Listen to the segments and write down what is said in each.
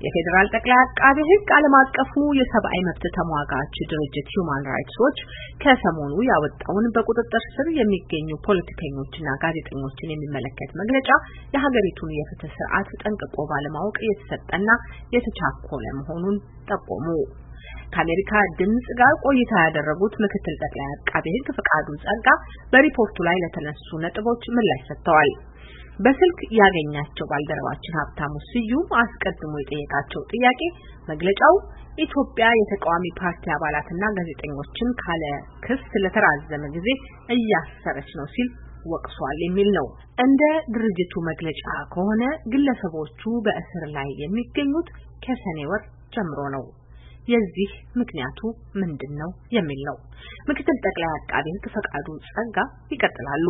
የፌዴራል ጠቅላይ አቃቤ ሕግ ዓለም አቀፉ የሰብአዊ መብት ተሟጋች ድርጅት ሂዩማን ራይትስ ዎች ከሰሞኑ ያወጣውን በቁጥጥር ስር የሚገኙ ፖለቲከኞችና ጋዜጠኞችን የሚመለከት መግለጫ የሀገሪቱን የፍትህ ስርዓት ጠንቅቆ ባለማወቅ የተሰጠና የተቻኮለ መሆኑን ጠቆሙ። ከአሜሪካ ድምጽ ጋር ቆይታ ያደረጉት ምክትል ጠቅላይ አቃቤ ሕግ ፍቃዱ ጸጋ በሪፖርቱ ላይ ለተነሱ ነጥቦች ምላሽ ሰጥተዋል። በስልክ ያገኛቸው ባልደረባችን ሀብታሙ ስዩም አስቀድሞ የጠየቃቸው ጥያቄ መግለጫው ኢትዮጵያ የተቃዋሚ ፓርቲ አባላትና ጋዜጠኞችን ካለ ክስ ለተራዘመ ጊዜ እያሰረች ነው ሲል ወቅሷል የሚል ነው። እንደ ድርጅቱ መግለጫ ከሆነ ግለሰቦቹ በእስር ላይ የሚገኙት ከሰኔ ወር ጀምሮ ነው። የዚህ ምክንያቱ ምንድነው የሚል ነው። ምክትል ጠቅላይ አቃቤ ሕግ ፍቃዱ ጸጋ ይቀጥላሉ።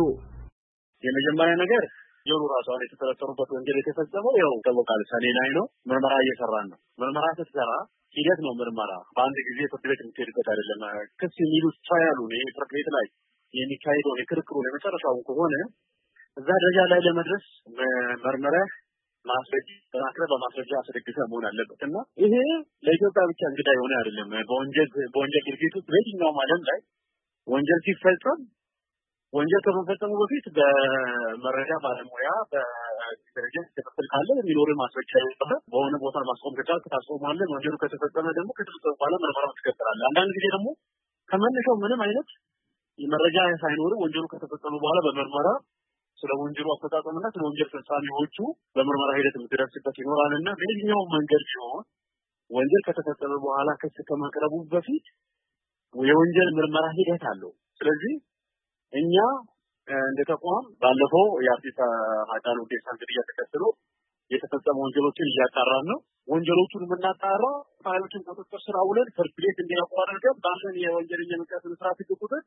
የመጀመሪያ ነገር ጆሮ ራሷን የተፈጠሩበት ወንጀል የተፈጸመው ያው ተወቃለ ሰኔ ላይ ነው። ምርመራ እየሰራን ነው። ምርመራ ስትሰራ ሂደት ነው። ምርመራ በአንድ ጊዜ ፍርድ ቤት የምትሄድበት አይደለም። ክስ የሚሉት ትራያሉ ነው። ፍርድ ቤት ላይ የሚካሄደው የክርክሩ የመጨረሻው ከሆነ እዛ ደረጃ ላይ ለመድረስ መርመራ ማስረጃ በማቅረብ በማስረጃ አስደግፈህ መሆን አለበት እና ይሄ ለኢትዮጵያ ብቻ እንግዳ የሆነ አይደለም። በወንጀል ድርጊት ውስጥ በየትኛውም ዓለም ላይ ወንጀል ሲፈጸም ወንጀል ከመፈጸሙ በፊት በመረጃ ባለሙያ በደረጃ ተከፍል ካለ የሚኖር ማስረጃ ይባላል። በሆነ ቦታ ማስቆም ከቻልክ ታስቆማለህ። ወንጀሉ ከተፈጸመ ደግሞ ከተፈጸመ በኋላ ምርመራው ትቀጥላለህ። አንዳንድ ጊዜ ደግሞ ከመነሻው ምንም አይነት የመረጃ ሳይኖር ወንጀሉ ከተፈጸመ በኋላ በመርመራ ስለ ወንጀሉ አፈጻጸምና ስለ ወንጀል ፈጻሚዎቹ በምርመራ ሂደት የምትደርስበት ይኖራልና በየትኛው መንገድ ሲሆን ወንጀል ከተፈጸመ በኋላ ክስ ከማቅረቡ በፊት የወንጀል ምርመራ ሂደት አለው። ስለዚህ እኛ እንደ ተቋም ባለፈው የአርቲስት ሃጫሉ ሁንዴሳን ግድያ ተከትሎ የተፈጸሙ ወንጀሎችን እያጣራን ነው። ወንጀሎቹን የምናጣራው ፋይሎችን ቁጥጥር ስር አውለን ፍርድ ቤት እንዲያውቁ አድርገን ባለን የወንጀለኛ መቅጫ ስርዓት ቁጥጥር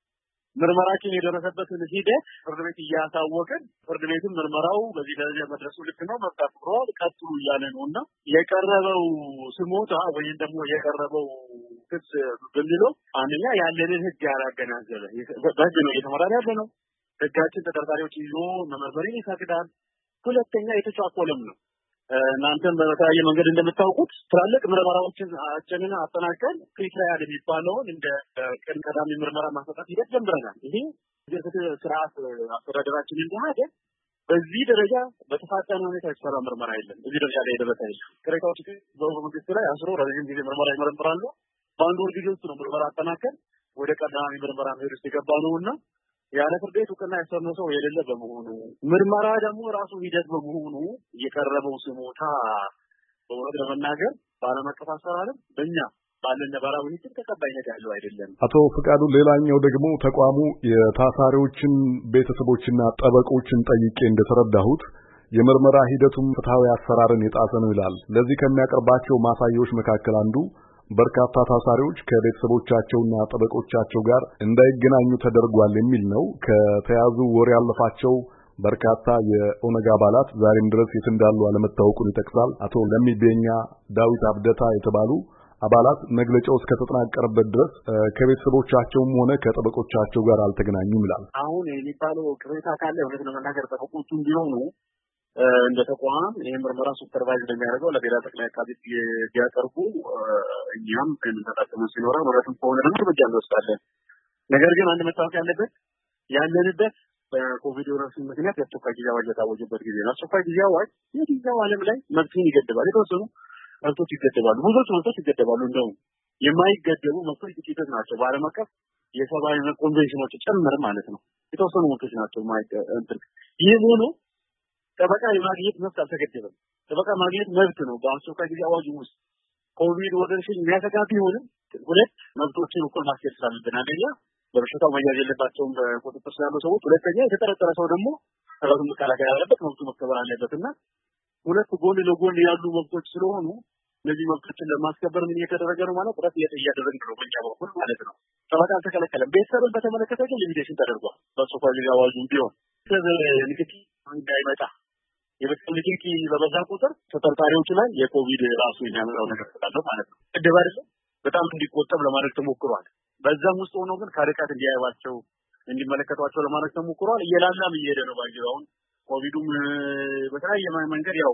ምርመራችን የደረሰበትን ሂደት ፍርድ ቤት እያሳወቅን ፍርድ ቤቱን ምርመራው በዚህ ደረጃ መድረሱ ልክ ነው መጣጥሯል ቀጥሉ እያለ ነውና የቀረበው ስሞታ ወይም ደግሞ የቀረበው ክስ በሚለው አንደኛ ያለንን ህግ ያላገናዘበ በህግ ነው እየተመራን ያለ ነው። ህጋችን ተጠርጣሪዎች ይዞ መመርመርን ይፈቅዳል። ሁለተኛ የተቻኮለም ነው። እናንተም በተለያየ መንገድ እንደምታውቁት ትላልቅ ምርመራዎችን አጠናቀን ፕሪትራያል የሚባለውን እንደ ቀዳሚ ምርመራ ማስፈታት ሂደት ጀምረናል። ይሄ የፍትህ ስርዓት አስተዳደራችን እንደሆነ በዚህ ደረጃ በተፋጠነ ሁኔታ የተሰራ ምርመራ የለም። እዚህ ደረጃ ላይ የደረሰ የለም። ቅሬታዎች በመንግስት ላይ አስሮ ረጅም ጊዜ ምርመራ ይመረምራሉ። በአንድ ወር ጊዜ ውስጥ ነው ምርመራ አጠናቀን ወደ ቀዳሚ ምርመራ ሄድ ውስጥ የገባ ነውና ያለ ፍርድ ቤት እውቅና ያሰረው ሰው የሌለ በመሆኑ ምርመራ ደግሞ ራሱ ሂደት በመሆኑ የቀረበው ስሞታ በእውነት ለመናገር ባለም አቀፍ አሰራርም በእኛ ባለን ነባራዊ ሁኔታ ተቀባይነት ያለው አይደለም። አቶ ፍቃዱ ሌላኛው ደግሞ ተቋሙ የታሳሪዎችን ቤተሰቦችና ጠበቆችን ጠይቄ እንደተረዳሁት የምርመራ ሂደቱም ፍትሃዊ አሰራርን የጣሰ ነው ይላል። ለዚህ ከሚያቀርባቸው ማሳያዎች መካከል አንዱ በርካታ ታሳሪዎች ከቤተሰቦቻቸውና ጠበቆቻቸው ጋር እንዳይገናኙ ተደርጓል የሚል ነው። ከተያዙ ወር ያለፋቸው በርካታ የኦነግ አባላት ዛሬም ድረስ የት እንዳሉ አለመታወቁን ይጠቅሳል። አቶ ለሚቤኛ ዳዊት አብደታ የተባሉ አባላት መግለጫው እስከተጠናቀረበት ድረስ ከቤተሰቦቻቸውም ሆነ ከጠበቆቻቸው ጋር አልተገናኙም ይላል። አሁን የሚባለው ቅሬታ ካለ እውነት ለመናገር ጠበቆቹም ቢሆኑ እንደ ተቋም ይሄን ምርመራ ሱፐርቫይዝ እንደሚያደርገው ለብሔራዊ ጠቅላይ አቃቤ ሕግ ቢያቀርቡ እኛም እንተጣጣሙ ሲኖር ወራቱን ከሆነ ደግሞ እርምጃ እንወስዳለን። ነገር ግን አንድ መታወቅ ያለበት ያለንበት በኮቪድ ወረርሽኝ ምክንያት የአስቸኳይ ጊዜ አዋጅ የታወጀበት ጊዜ ነው። አስቸኳይ ጊዜ አዋጅ የትኛው ዓለም ላይ መብትን ይገድባል። የተወሰኑ መብቶች ይገድባሉ፣ ብዙዎች መብቶች ይገድባሉ። እንደው የማይገደቡ መብቶች ጥቂቶች ናቸው። በዓለም አቀፍ የሰብአዊ መብት ኮንቬንሽኖች ጨምር ማለት ነው የተወሰኑ መብቶች ናቸው ማይገድብ። ይህ ሆኖ ጠበቃ የማግኘት መብት አልተገደበም። ጠበቃ ማግኘት መብት ነው በአስቸኳይ ጊዜ አዋጅ ውስጥ። ኮቪድ ወረርሽኝ የሚያሰጋ ቢሆንም ሁለት መብቶችን እኩል ማስኬድ ስላለብን፣ አንደኛ በበሽታው መያዝ የለባቸውም በቁጥጥር ስር ያሉ ሰዎች፣ ሁለተኛ የተጠረጠረ ሰው ደግሞ ራሱን መከላከል ያለበት መብቱ መከበር አለበትና ሁለት ጎን ለጎን ያሉ መብቶች ስለሆኑ እነዚህ መብቶችን ለማስከበር ምን እየተደረገ ነው ማለት ጥረት እያደረግን ነው በእኛ በኩል ማለት ነው። ጠበቃ አልተከለከለም። ቤተሰብን በተመለከተ ግን ሊሚቴሽን ተደርጓል። በአስቸኳይ ጊዜ አዋጁ ቢሆን ንክኪ እንዳይመጣ የቤተሰብ ንክኪ በበዛ ቁጥር ተጠርጣሪዎች ላይ የኮቪድ ራሱ የሚያመጣው ነገር ስላለ ማለት ነው እድብ አይደለም በጣም እንዲቆጠብ ለማድረግ ተሞክሯል። በዛም ውስጥ ሆኖ ግን ካርቃት እንዲያያባቸው እንዲመለከቷቸው ለማድረግ ተሞክሯል። እየላላም እየሄደ ነው ባይዘው ኮቪዱም በተለያየ መንገድ ያው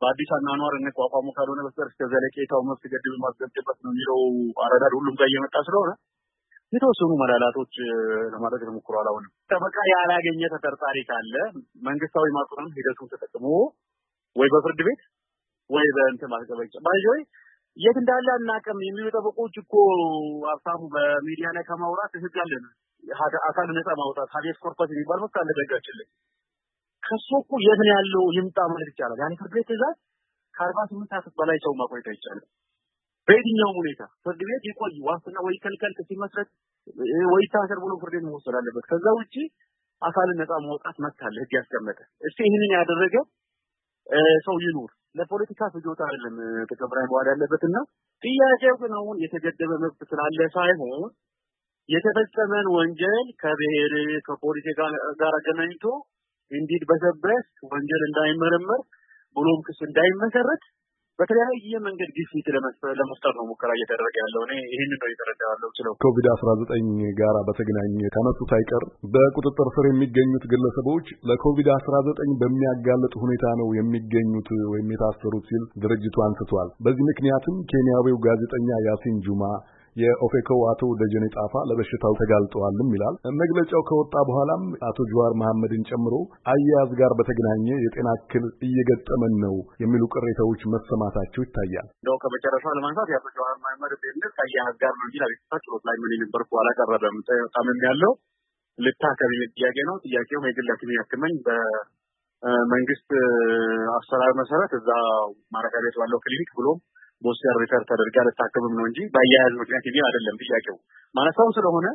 በአዲስ አኗኗር እንቋቋሙ ካልሆነ በስተቀር እስከ ዘለቄታው መብት ገድብ ማስገደበት ነው የሚለው አረዳድ ሁሉም ጋር እየመጣ ስለሆነ የተወሰኑ መላላቶች ለማድረግ ተሞክሯል። አሁን ጠበቃ ያላገኘ ተጠርጣሪ ካለ መንግስታዊ ማጥራም ሂደቱን ተጠቅሞ ወይ በፍርድ ቤት ወይ በእንትን ማስገበጫ ባይጆይ የት እንዳለ አናውቅም የሚሉ ጠበቆች እኮ አፍታሙ በሚዲያ ላይ ከማውራት ህግ አለን። አካል ነፃ ማውጣት ሀቤስ ኮርፐስ የሚባል መብት አለ በህጋችን ላይ። ከሱ እኮ የት ነው ያለው ይምጣ ማለት ይቻላል። ያን ፍርድ ቤት ትዕዛዝ ከ48 ሰዓት በላይ ሰው ማቆየት አይቻልም። በየትኛውም ሁኔታ ፍርድ ቤት ይቆይ ዋስትና ወይ ከልከል ሲመስረት ወይ ታሰር ብሎ ፍርድ ቤት መወሰን አለበት። ከዛ ውጪ አካልን ነፃ ማውጣት መብት አለ ህግ ያስቀመጠ። እስቲ ይሄንን ያደረገ ሰው ይኑር። ለፖለቲካ ፍጆታ አይደለም ተቀብራይ መዋል ያለበትና ጥያቄው ግን አሁን የተገደበ መብት ስላለ ሳይሆን የተፈጸመን ወንጀል ከብሔር ከፖለቲካ ጋር አገናኝቶ እንዲድ በሰበስ ወንጀል እንዳይመረመር ብሎም ክስ እንዳይመሰረት በተለያየ መንገድ ግፊት ለመፍጠር ነው ሙከራ እየተደረገ ያለው። እኔ ይሄንን ነው እየተረዳው ስለው ኮቪድ-19 ጋር በተገናኘ ከነሱት አይቀር በቁጥጥር ስር የሚገኙት ግለሰቦች ለኮቪድ-19 በሚያጋልጥ ሁኔታ ነው የሚገኙት ወይም የታሰሩት ሲል ድርጅቱ አንስቷል። በዚህ ምክንያትም ኬንያዊው ጋዜጠኛ ያሲን ጁማ የኦፌኮ አቶ ደጀኔ ጣፋ ለበሽታው ተጋልጠዋልም ይላል። መግለጫው ከወጣ በኋላም አቶ ጀዋር መሐመድን ጨምሮ አያያዝ ጋር በተገናኘ የጤና እክል እየገጠመን ነው የሚሉ ቅሬታዎች መሰማታቸው ይታያል። እንደው ከመጨረሻ ለማንሳት የአቶ ጀዋር መሐመድ ጤንነት አያያዝ ጋር ነው እንጂ ለቤተሰባቸው ላይ ምን ይነበርኩ አላቀረበም። ታመም ያለው ልታከም ጥያቄ ነው። ጥያቄው የግል ሐኪም ያክመኝ በመንግስት አሰራር መሰረት እዛ ማረፊያ ቤት ባለው ክሊኒክ ብሎ ቦስተር ሪፈር ተደርጋ ለታከምም ነው እንጂ ባያያዝ ምክንያት ይሄ አይደለም። ጥያቄው ማነሳው ስለሆነ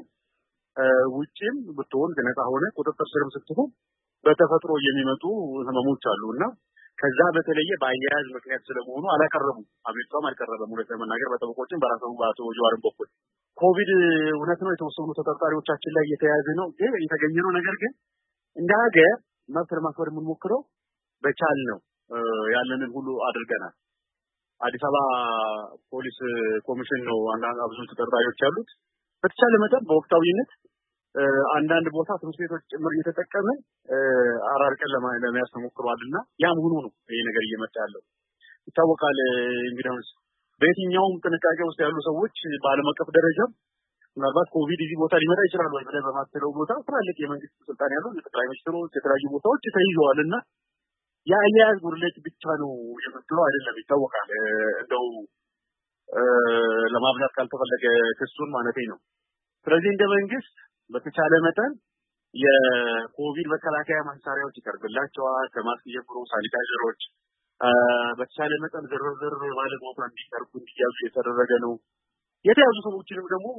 ውጪም ብትሆን ነፃ ሆነ ቁጥጥር ስርም ስትሆን በተፈጥሮ የሚመጡ ህመሞች አሉና ከዛ በተለየ ባያያዝ ምክንያት ስለመሆኑ አላቀረቡም። አቤቱታም አልቀረበም። ሁለት ለመናገር በጠበቆችም በራሱ በአቶ ጀዋርም በኩል ኮቪድ እውነት ነው የተወሰኑ ተጠርጣሪዎቻችን ላይ እየተያዘ ነው ግን የተገኘነው ነገር ግን እንደ ሀገር መብት ለማክበር የምንሞክረው በቻል ነው ያለንን ሁሉ አድርገናል። አዲስ አበባ ፖሊስ ኮሚሽን ነው አንዳንድ ብዙ ተጠርጣሪዎች ያሉት። በተቻለ መጠን በወቅታዊነት አንዳንድ ቦታ ትምህርት ቤቶች ጭምር እየተጠቀመ አራርቀን ለመያዝ ተሞክሯልና ያም ሆኖ ነው ይሄ ነገር እየመጣ ያለው ይታወቃል። እንግዲህ በየትኛውም ጥንቃቄ ውስጥ ያሉ ሰዎች በዓለም አቀፍ ደረጃ ምናልባት ኮቪድ እዚህ ቦታ ሊመጣ ይችላል ወይ ብለህ በማስተለው ቦታ ትላልቅ የመንግስት ስልጣን ያለው የጠቅላይ ሚኒስትሮች የተለያዩ ቦታዎች ተይዘዋልና የአያያዝ ጉድለት ብቻ ነው የምትለው አይደለም ይታወቃል። እንደው ለማብዛት ካልተፈለገ ክሱን ማለቴ ነው። ስለዚህ እንደ መንግስት በተቻለ መጠን የኮቪድ መከላከያ መሳሪያዎች ይቀርብላቸዋል። ከማስክ ጀምሮ ሳኒታይዘሮች በተቻለ መጠን ዝርዝር ማለት ቦታ እንዲቀርቡ እንዲያዙ የተደረገ ነው። የተያዙ ሰዎችንም ደግሞ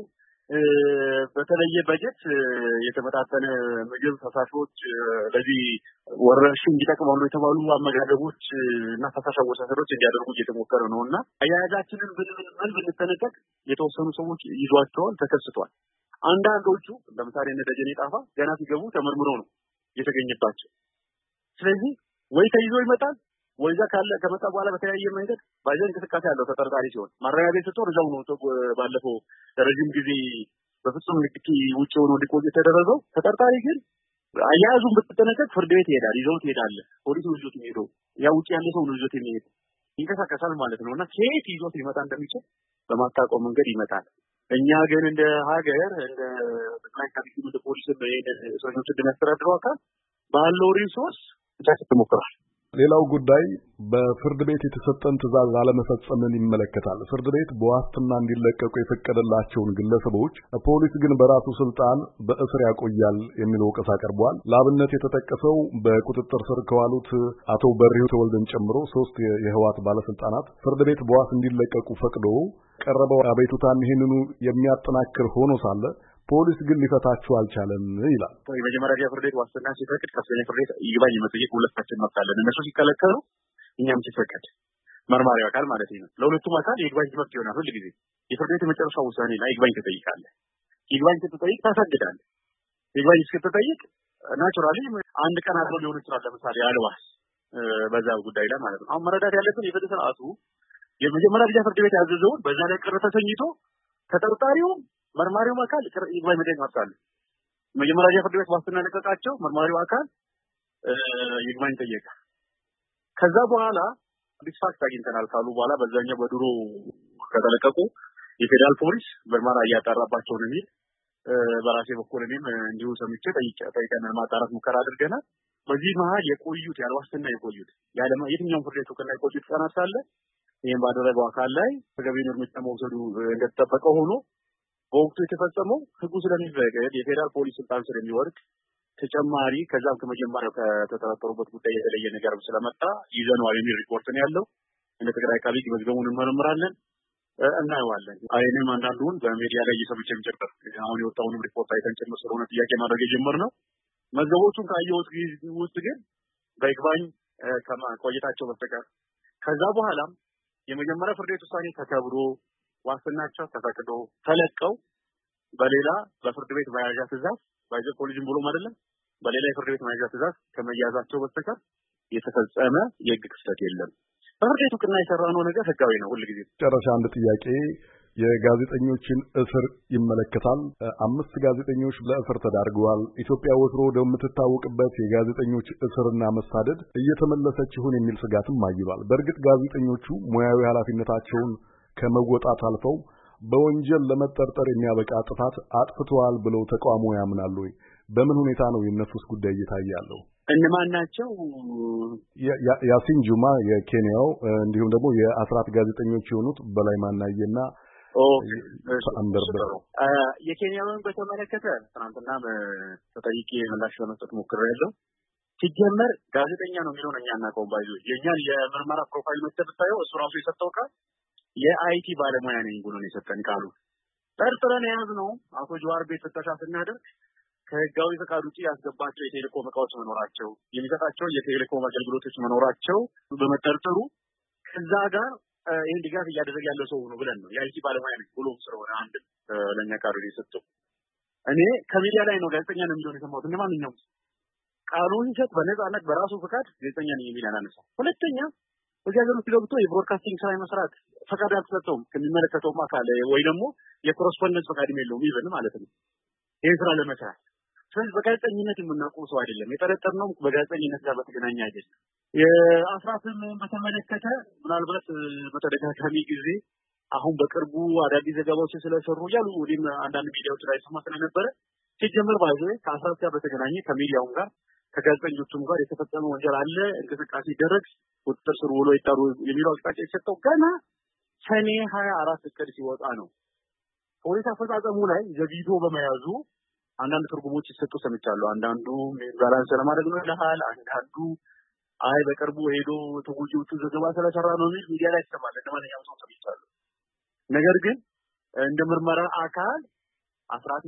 በተለየ በጀት የተመጣጠነ ምግብ ፈሳሾች ለዚህ ወረርሽኝ እንዲጠቅማሉ የተባሉ አመጋገቦች እና ፈሳሽ አወሳሰዶች እንዲያደርጉ እየተሞከረ ነውና አያያዛችንን ብንጠነቀቅ የተወሰኑ ሰዎች ይዟቸዋል ተከስቷል። አንዳንዶቹ ለምሳሌ እነ ደጀኔ ጣፋ ገና ሲገቡ ተመርምረው ነው የተገኘባቸው። ስለዚህ ወይ ተይዞ ይመጣል ወይ እዛ ካለ ከመጣ በኋላ በተለያየ መንገድ ባይዘን እንቅስቃሴ ያለው ተጠርጣሪ ሲሆን ማረሚያ ቤት ስትሆን እዛው ነው ባለፈው ረጅም ጊዜ በፍጹም ንክኪ ውጭ ሆኖ ሊቆይ የተደረገው ተጠርጣሪ ግን አያያዙን ብትጠነቀቅ ፍርድ ቤት ይሄዳል። ይዘውት ይሄዳል። ፖሊሱ ይዞት የሚሄደው ያ ውጭ ያለ ሰው ነው ይዞት የሚሄድ ይንቀሳቀሳል ማለት ነውና ከየት ይዞት ሊመጣ እንደሚችል በማታውቀው መንገድ ይመጣል። እኛ ግን እንደ ሀገር እንደ ጠቅላይ ካቢኔ እንደ ፖሊስ በእስረኞች እንደሚያስተዳድረው አካል ባለው ሪሶርስ ተሞክሯል። ሌላው ጉዳይ በፍርድ ቤት የተሰጠን ትዕዛዝ አለመፈጸምን ይመለከታል። ፍርድ ቤት በዋስትና እንዲለቀቁ የፈቀደላቸውን ግለሰቦች ፖሊስ ግን በራሱ ስልጣን በእስር ያቆያል የሚል ወቀሳ ቀርቧል። ለአብነት የተጠቀሰው በቁጥጥር ስር ከዋሉት አቶ በሪሁ ተወልደን ጨምሮ 3 የህወሓት ባለስልጣናት ፍርድ ቤት በዋስ እንዲለቀቁ ፈቅዶ ቀረበው አቤቱታን ይህንኑ የሚያጠናክር ሆኖ ሳለ ፖሊስ ግን ሊፈታቸው አልቻለም ይላል። የመጀመሪያ ፍርድ ቤት ዋስትና ሲፈቅድ ከፍተኛ ፍርድ ቤት ይግባኝ መጠየቅ ሁለታችን መብት አለን። እነሱ ሲከለከሉ እኛም ሲፈቀድ መርማሪው አካል ማለት ነው። ለሁለቱም አካል የይግባኝ መብት ይሆናል። ሁሉ ጊዜ የፍርድ ቤት የመጨረሻው ውሳኔ ላይ ይግባኝ ትጠይቃለህ። ይግባኝ ስትጠይቅ ታሳግዳለህ። ይግባኝ ስትጠይቅ ናቹራሊ አንድ ቀን አድሮ ሊሆን ይችላል። ለምሳሌ አልዋስ በዛ ጉዳይ ላይ ማለት ነው። አሁን መረዳት ያለብን የፍትህ ስርዓቱ የመጀመሪያ ጊዜ ፍርድ ቤት ያዘዘውን በዛ ላይ ቅር ተሰኝቶ ተጠርጣሪው መርማሪው አካል ይግባኝ መጠየቅ መብታል። መጀመሪያ ፍርድ ቤት ዋስትና ለቀቃቸው መርማሪው አካል ይግባኝ ጠየቀ። ከዛ በኋላ ዲስፋክት አግኝተናል ካሉ በኋላ በዛኛው በድሮ ከተለቀቁ የፌደራል ፖሊስ ምርመራ እያጣራባቸው ነው የሚል በራሴ በኩል እኔም እንዲሁ ሰምቼ ጠይቀን ማጣራት ሙከራ አድርገናል። በዚህ መሀል የቆዩት ያልዋስትና የቆዩት የትኛውም ፍርድ ቤት ከላይ የቆዩት ቀናት ሳለ ይሄን ባደረገው አካል ላይ ተገቢውን እርምጃ መውሰዱ እንደተጠበቀ ሆኖ በወቅቱ የተፈጸመው ህጉ ስለሚፈቅድ የፌደራል ፖሊስ ስልጣን ስለሚወርድ ተጨማሪ ከዛም ከመጀመሪያው ከተጠረጠሩበት ጉዳይ የተለየ ነገር ስለመጣ ይዘነዋል የሚል ሪፖርት ነው ያለው። እንደ ትግራይ አካባቢ መዝገቡን እንመረምራለን እናየዋለን። አይንም አንዳንዱን በሚዲያ ላይ እየሰብቸም ጭምር አሁን የወጣውን ሪፖርት አይተን ጭምር ስለሆነ ጥያቄ ማድረግ የጀመርነው መዝገቦቹን ካየሁት ውስጥ ግን በይግባኝ ከቆይታቸው በስተቀር ከዛ በኋላም የመጀመሪያ ፍርድ ቤት ውሳኔ ተከብሮ ዋስትናቸው ተፈቅዶ ተለቀው በሌላ በፍርድ ቤት መያዣ ትዕዛዝ ባይዘ ኮሊዥን ብሎም አይደለም በሌላ የፍርድ ቤት መያዣ ትዕዛዝ ከመያዛቸው በስተቀር የተፈጸመ የህግ ክስተት የለም። ፍርድ ቤቱ ቅና የሰራነው ነገር ህጋዊ ነው። ሁሉ ጊዜ ጨረሻ አንድ ጥያቄ የጋዜጠኞችን እስር ይመለከታል። 5 ጋዜጠኞች ለእስር ተዳርገዋል። ኢትዮጵያ ወትሮ ወደምትታወቅበት የጋዜጠኞች እስርና መሳደድ እየተመለሰች ይሆን የሚል ስጋትም አይሏል። በእርግጥ ጋዜጠኞቹ ሙያዊ ኃላፊነታቸውን ከመወጣት አልፈው በወንጀል ለመጠርጠር የሚያበቃ ጥፋት አጥፍተዋል ብለው ተቃውሞ ያምናሉ ወይ? በምን ሁኔታ ነው የነሱስ ጉዳይ እየታያለው? እነማን ናቸው? ያሲን ጁማ የኬንያው እንዲሁም ደግሞ የአስራት ጋዜጠኞች የሆኑት በላይ ማናየና አንደርበ የኬንያውን በተመለከተ ትናንትና ተጠይቄ ምላሽ ለመስጠት ሞክሬያለሁ። ሲጀመር ጋዜጠኛ ነው የሚለው እኛ እናውቀው ባይዞ የኛን የምርመራ ፕሮፋይል መተብታየው እሱ ራሱ የሰጠው ቃል የአይቲ ባለሙያ ነኝ ብሎ ነው የሰጠን ቃሉ። ጠርጥረን የያዝነው አቶ ጀዋር ቤት ፍተሻ ስናደርግ ከህጋዊ ፈቃድ ውጪ ያስገባቸው የቴሌኮም እቃዎች መኖራቸው የሚሰጣቸው የቴሌኮም አገልግሎቶች መኖራቸው በመጠርጠሩ ከዛ ጋር ይሄን ድጋፍ እያደረገ ያለው ሰው ነው ብለን ነው የአይቲ ባለሙያ ነኝ ብሎ ስለሆነ አንድ ለኛ ቃሉ የሰጠው። እኔ ከሚዲያ ላይ ነው ጋዜጠኛ ነው የሚለው የሰማሁት። እንደማንኛውም ቃሉን ሲሰጥ በነፃነት በራሱ ፈቃድ ጋዜጠኛ ነኝ የሚል አላነሳም። ሁለተኛ በዚህ ሀገር ውስጥ ገብቶ የብሮድካስቲንግ ስራ መስራት ፈቃድ አልተሰጠውም ከሚመለከተው አካል ወይ ደግሞ የኮረስፖንደንስ ፈቃድ የለውም ይብን ማለት ነው ይሄ ስራ ለመስራት። ስለዚህ በጋዜጠኝነት የምናውቀው ሰው አይደለም። የጠረጠርነው በጋዜጠኝነት ጋር በተገናኘ አይደለም። የአስራትን በተመለከተ ምናልባት በተደጋጋሚ ጊዜ አሁን በቅርቡ አዳዲስ ዘገባዎች ስለሰሩ ያሉ ወዲም አንዳንድ ሚዲያዎች ላይ ሰማ ስለነበረ ሲጀመር ባይዘ ከአስራት ጋር በተገናኘ ከሚዲያውም ጋር ከጋዜጠኞቹም ጋር የተፈጸመ ወንጀል አለ እንቅስቃሴ ይደረግ ቁጥጥር ስር ውሎ ይጣሩ የሚለው አቅጣጫ የሰጠው ገና ሰኔ 24 እቅድ ሲወጣ ነው። ፖሊስ አፈጻጸሙ ላይ ዘግይቶ በመያዙ አንዳንድ ትርጉሞች ይሰጡ ሰምቻለሁ። አንዳንዱ ባላንስ ለማድረግ ነው ይላል፣ አንዳንዱ አይ በቅርቡ ሄዶ ተጎጂዎቹ ዘገባ ስለሰራ ነው የሚል ሚዲያ ላይ ተሰማለ። ለማንኛውም ሰው ሰምቻለሁ። ነገር ግን እንደ ምርመራ አካል አስራት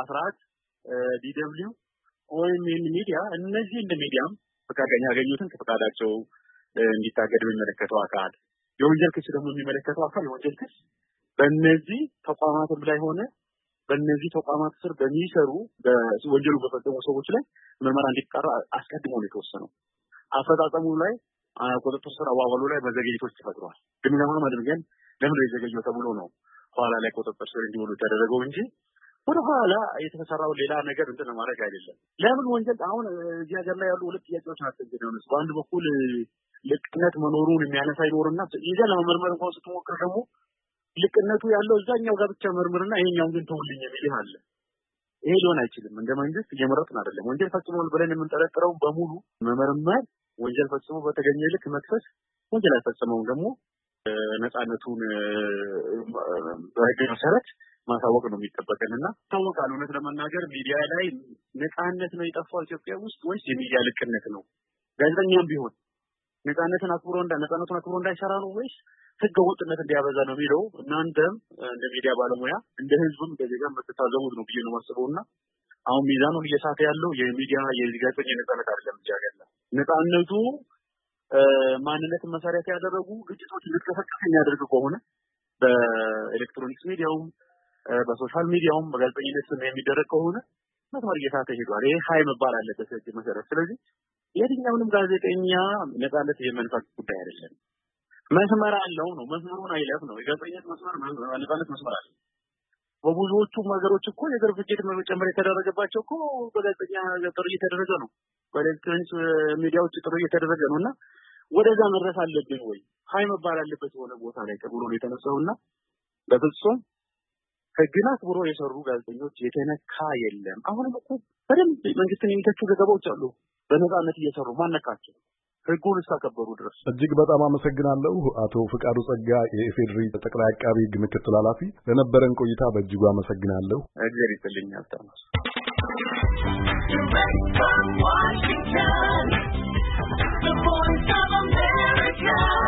ዲደብሊው ወይም ሚዲያ እነዚህ እንደ ሚዲያም ፈቃደኛ ያገኙትን ከፈቃዳቸው እንዲታገዱ የሚመለከተው አካል የወንጀል ክስ ደግሞ የሚመለከተው አካል የወንጀል ክስ በእነዚህ ተቋማትም ላይ ሆነ በእነዚህ ተቋማት ስር በሚሰሩ በወንጀሉ በፈጸሙ ሰዎች ላይ ምርመራ እንዲጣራ አስቀድሞ ነው የተወሰነው። አፈጻጸሙ ላይ ቁጥጥር ስር አዋዋሉ ላይ መዘግየቶች ተፈጥሯል። ግምገማ ማድረግን ለምን የዘገየው ተብሎ ነው ኋላ ላይ ቁጥጥር ስር እንዲውሉ ተደረገው እንጂ ወደ ኋላ የተሰራው ሌላ ነገር እንትን ማድረግ አይደለም። ለምን ወንጀል አሁን እዚህ ሀገር ላይ ያሉ ሁለት ጥያቄዎች ናቸው። በአንድ በኩል ልቅነት መኖሩን የሚያነሳ ይኖርና ይዘ ለመመርመር እንኳን ስትሞክር ደግሞ ልቅነቱ ያለው እዛኛው ጋር ብቻ መርምርና ይሄኛው ግን ተውልኝ የሚል አለ። ይሄ ሊሆን አይችልም። እንደ መንግስት እየመረጥን አይደለም። ወንጀል ፈጽሟል ብለን የምንጠረጥረው በሙሉ መመርመር፣ ወንጀል ፈጽሞ በተገኘ ልክ መክሰስ፣ ወንጀል ያልፈጸመው ደግሞ ነፃነቱን በህግ መሰረት ማሳወቅ ነው የሚጠበቀንና ታወቃል። እውነት ለመናገር ሚዲያ ላይ ነፃነት ነው የጠፋው ኢትዮጵያ ውስጥ ወይስ የሚዲያ ልቅነት ነው? ጋዜጠኛም ቢሆን ነፃነቱን አክብሮ እንዳይሰራ ነው ወይስ ህገ ወጥነት እንዲያበዛ ነው የሚለው እናንተም እንደ ሚዲያ ባለሙያ እንደ ህዝብም እንደ ዜጋም በተታዘቡት ነው ብዬ ነው የማስበውና አሁን ሚዛኑን እየሳተ ያለው የሚዲያ የጋዜጠኛ ነፃነት አይደለም ያገለ ነፃነቱ ማንነትን መሰረት ያደረጉ ግጭቶች እንዲቀሰቀሱ የሚያደርግ ከሆነ በኤሌክትሮኒክስ ሚዲያውም በሶሻል ሚዲያውም በጋዜጠኝነት ስም የሚደረግ ከሆነ መስመር እየሳተ ሄዷል። ይሄ ሀይ መባል አለበት ህግ መሰረት። ስለዚህ የትኛውንም ጋዜጠኛ ነፃነት የመንፈቅ ጉዳይ አይደለም። መስመር አለው ነው መስመሩን አይለፍ ነው የጋዜጠኝነት መስመር ነፃነት መስመር አለ። በብዙዎቹ ሀገሮች እኮ የዘር ፍጅት መጨመር የተደረገባቸው እኮ በጋዜጠኛ ጥሪ እየተደረገ ነው። በኤሌክትሮኒክስ ሚዲያዎች ጥሪ እየተደረገ ነውና ወደዛ መድረስ አለብን ወይ ሃይ መባል አለበት ሆነ ቦታ ላይ ተብሎ ነው የተነሳውና በፍጹም ህግን አክብሮ የሰሩ ጋዜጠኞች የተነካ የለም። አሁንም እኮ በደንብ መንግስትን የሚተቹ ዘገባዎች አሉ በነጻነት እየሰሩ ማነካቸው ህጉን እስካከበሩ ድረስ። እጅግ በጣም አመሰግናለሁ አቶ ፍቃዱ ጸጋ የኢፌዴሪ ጠቅላይ አቃቢ ህግ ምክትል ኃላፊ ለነበረን ቆይታ በእጅጉ አመሰግናለሁ። እግዚአብሔር ይስጥልኝ። አስተማስ The voice of America